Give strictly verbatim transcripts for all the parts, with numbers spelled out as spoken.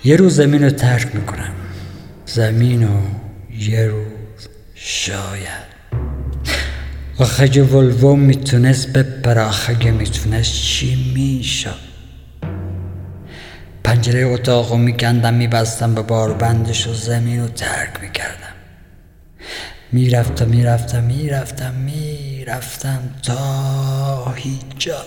یه روز زمین رو ترک میکنم، زمین رو یه روز شاید. آخه اگه ولوو میتونست بپره، آخه اگه میتونست چی میشد؟ پنجره اتاق رو میکندم، میبستم به باربندش و زمین رو ترک میکردم. میرفتم میرفتم میرفتم میرفتم تا هیچ جا.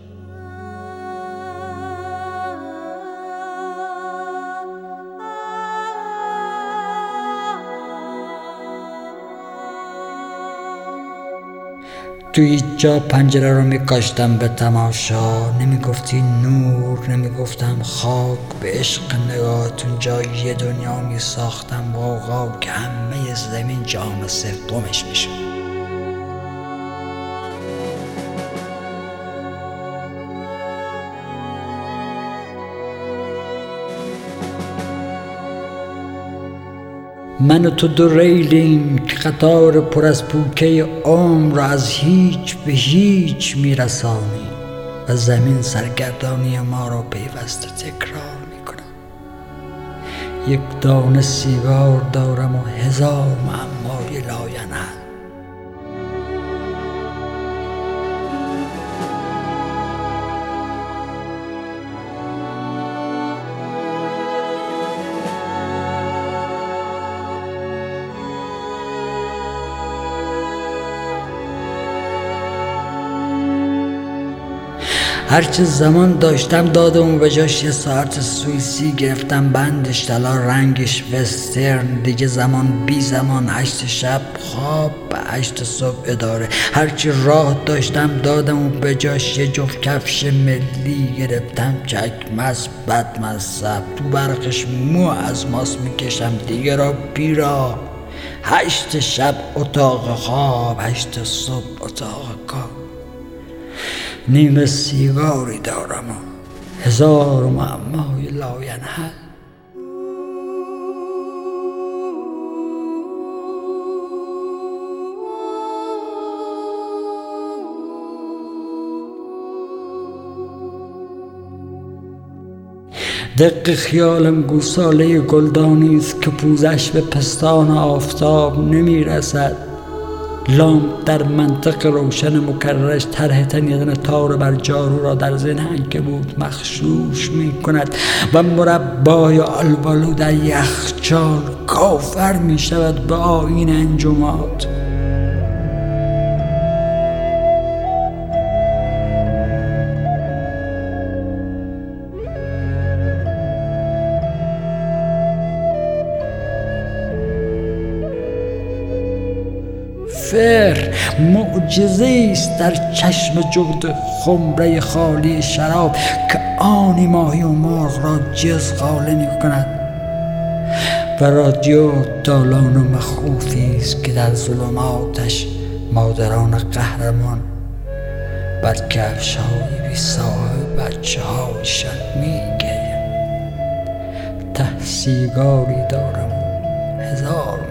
تو هیچ جا پنجره رو میکاشتم به تماشا، نمیگفتی نور، نمیگفتم خاک، به عشق نگاهتون جای یه دنیا میساختم غوغا که همه زمین جام سومش میشد. من و تو دو ریلیم که قطار پر از پوکه عمر را از هیچ به هیچ میرسانی و زمین سرگردانی ما را پیوسته تکرار میکنم. یک دانه سیگار دارم و هزار معمای لاینحل. هرچه زمان داشتم دادم و به جاش یه ساعت سوئیسی گرفتم بندش طلا رنگش وسترن. دیگه زمان بی زمان، هشت شب خواب به هشت صبح اداره. هرچی راه داشتم دادم و به جاش یه جفت کفش ملی گرفتم چکمز بد مذهب. تو برقش مو از ماس میکشم دیگه را بیرا. هشت شب اتاق خواب، هشت صبح اتاق کار. نیم سیگاری دارم و هزار معمای لاینحل. دق خیالم گوساله گلدانیست که پوزش به پستان آفتاب نمیرسد. لامپ در منطق روشن مکررش طرح تنیدن تار بر جارو را در ذهن عنکبوت مخشوش می کند و مربای آلبالو در یخچال کافر می شود به آیین انجماد. فر معجزه است در چشم جغد خمره خالی شراب که آنی ماهی و مرغ را جزغاله می کند. و رادیو دالان و مخوفی است که در ظلماتش مادران قهرمان بر کفش‌های بی صاحب بچه هایشان می گرید. ته سیگاری دارم هزار